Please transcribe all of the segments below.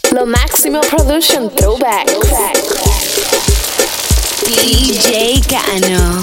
Lo Máximo Production Throwback. DJ Cano.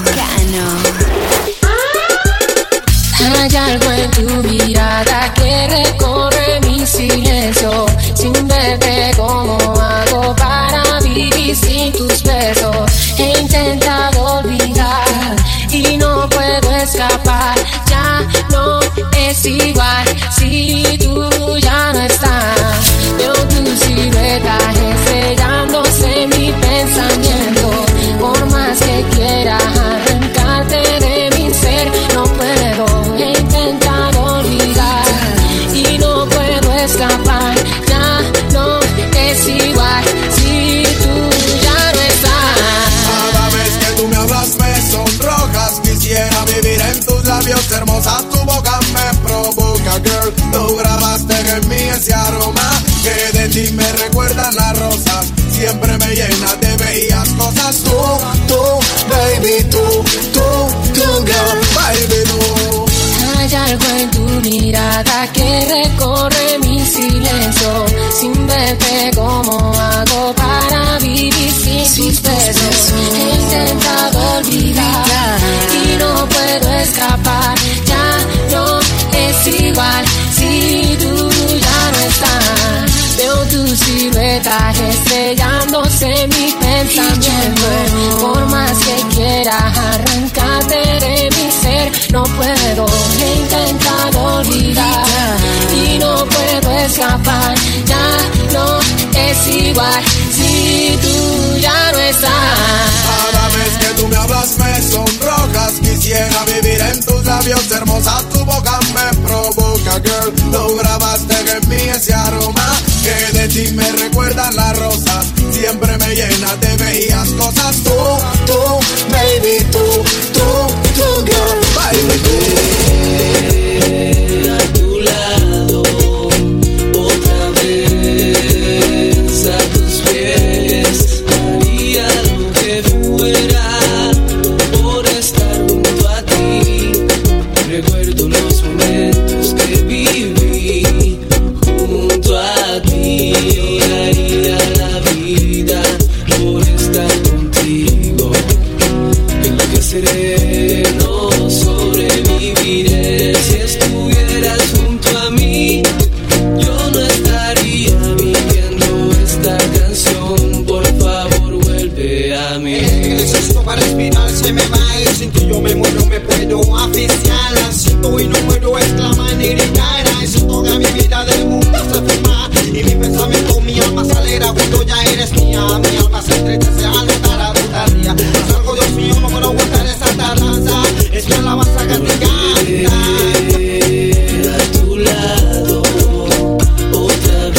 Hay algo en tu mirada que recorre mi silencio. Sin verte, ¿cómo hago para vivir sin tus besos? He intentado olvidar y no puedo escapar. Ya no es igual si tú ya no estás. Veo tu silueta estrellándose en mi pensamiento. Por más que quiera arrancarte de mi ser, no puedo. He intentado olvidar y no puedo escapar. Ya no es igual si tú ya no estás. Cada vez que tú me hablas me sonrojas. Quisiera vivir en tus labios, hermosa tu boca me provoca, girl. Tú grabaste en mí ese aroma que de ti me recuerdan las rosas. Siempre me llena de bellas cosas. Tú, baby, tú, girl, baby, tú. Hay algo en tu mirada que recorre mi silencio. Sin verte, ¿cómo hago para vivir sin tus besos? He intentado olvidar y no puedo escapar. Ya no es igual si tú ya no estás. Veo tu silueta estrellándose en mi pensamiento. Por más que quiera arrancarte de mi ser, no puedo. He intentado olvidar y no puedo escapar. Ya no es igual si tú ya no estás. Cada vez que tú me hablas me sonrojas. Quisiera vivir en tus labios, hermosa tu boca me provoca, girl. Tú grabaste en mí ese aroma que de ti me recuerdan las rosas. Siempre me llena de bellas cosas. Tú, baby, tú, girl, baby, tú. A tu lado, otra vez a tus pies, haría lo que fuera por estar junto a ti. Recuerdo los momentos que viví junto a ti. Daría la vida por estar contigo. Enloqueceré, no sobreviviré. Si estuvieras junto a mí, yo no estaría viviendo esta canción. Por favor, vuelve a mí. Necesito para respirar, se me va y sin ti yo me muero, me puedo asfixiar. La siento y no puedo exclamar ni gritar. Eso toda mi vida del mundo se fuma y mi pensamiento, mi alma se alegra cuando ya eres mía. Mi alma se entristece al notar a tu tardía. Salgo, Dios mío, no puedo aguantar esa tardanza. Es mi alabanza que te canta. A tu lado, otra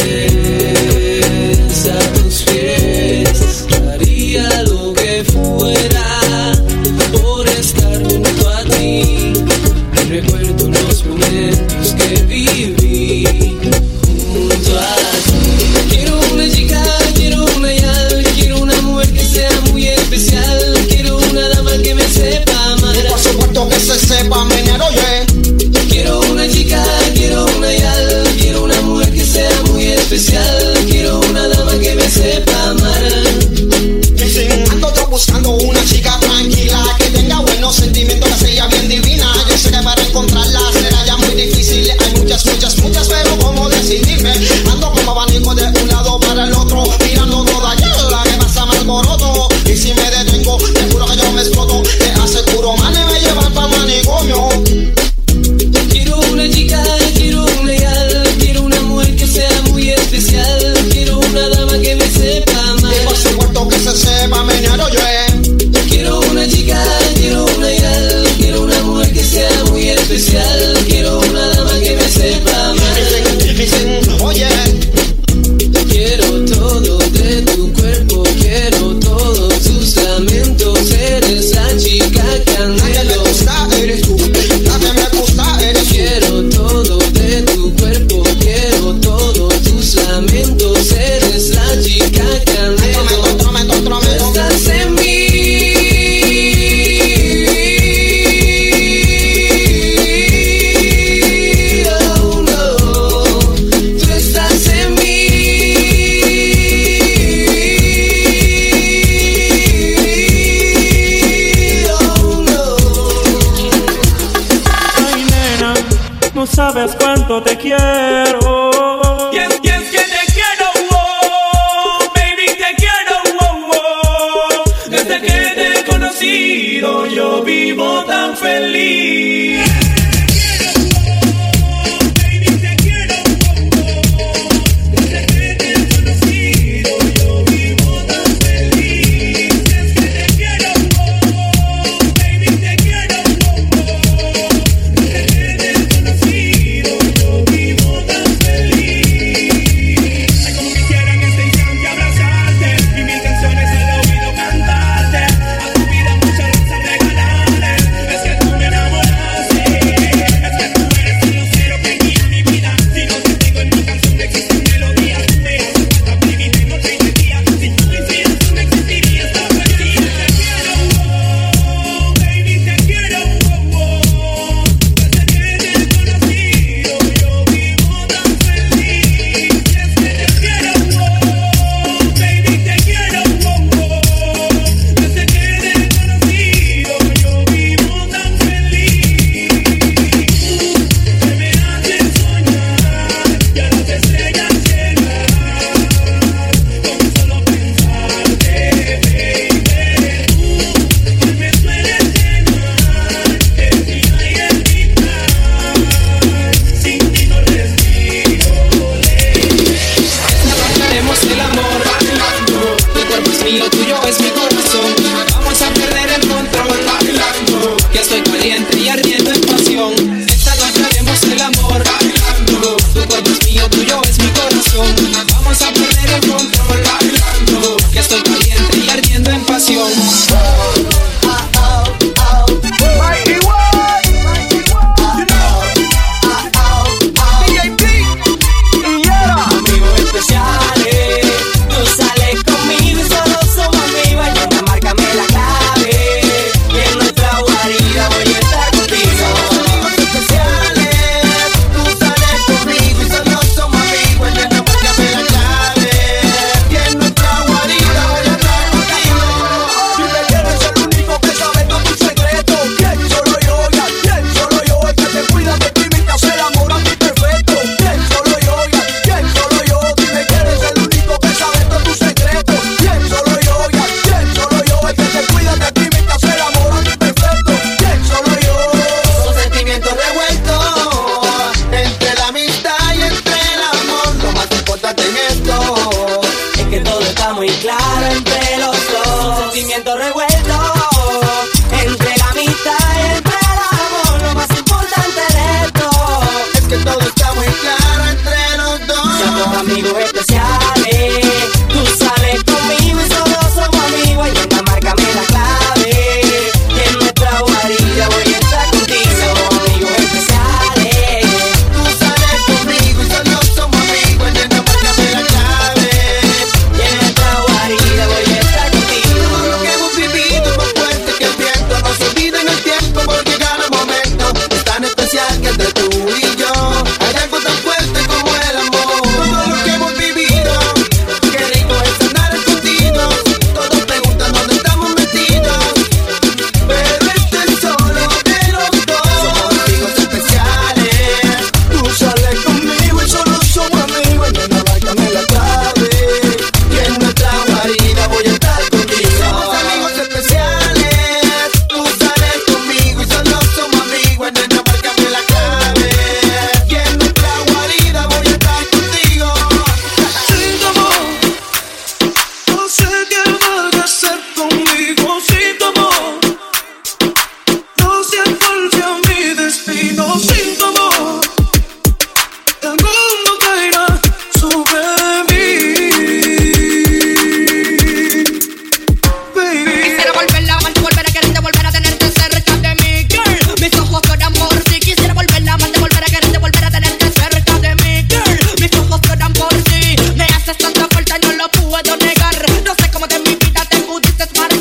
vez a tus pies, haría lo que fuera por estar junto a ti. Recuerdo los momentos que viví junto a ti. Quiero una chica, quiero una yal, quiero una mujer que sea muy especial. Quiero una dama que me sepa amar. Y por supuesto que se sepa, meñero, oye. Quiero una chica, quiero una yal, quiero una mujer que sea muy especial. Quiero una dama que me sepa amar. Ando yo buscando una chica tranquila que tenga buenos sentimientos, que sea bien divina. Yo sé que para encontrarla será ya muy difícil. Hay muchas, pero ¿cómo decidirme? Ando como abanico de un lado para el otro, mirando toda la que pasa mal alboroto. Y si me detengo, te juro que yo me exploto. Te aseguro, man, me llevan pa' manicomio. Quiero una chica, quiero una yal, quiero una mujer que sea muy especial. sabrás cuánto te quiero. Y es que te quiero, oh, baby, te quiero, oh, oh. Desde que te he conocido yo vivo tan feliz.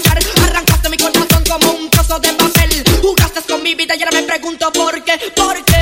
pregunto por qué